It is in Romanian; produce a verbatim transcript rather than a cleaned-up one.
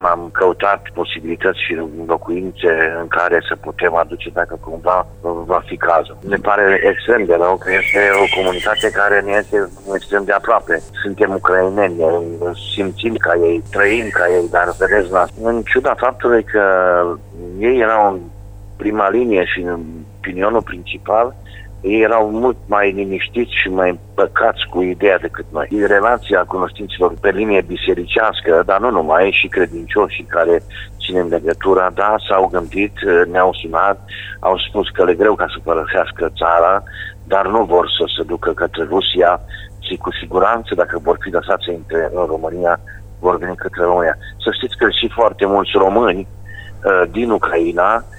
am căutat posibilități și locuințe în care să putem aduce dacă cumva va fi cazul. Ne pare extrem de rău că este o comunitate care ne este extrem de aproape. Suntem ucraineni, simțim ca ei, trăim ca ei, dar vedeți, în ciuda faptului că ei erau în prima linie și în pinionul principal, ei erau mult mai liniștiți și mai împăcați cu ideea decât noi. Relația cunoștinților pe linie bisericească, dar nu numai, și credincioșii care ținem legătura, da, s-au gândit, ne-au sunat, au spus că le greu ca să părăsească țara, dar nu vor să se ducă către Rusia și cu siguranță, dacă vor fi lăsați să intre în România, vor veni către România. Să știți că și foarte mulți români uh, din Ucraina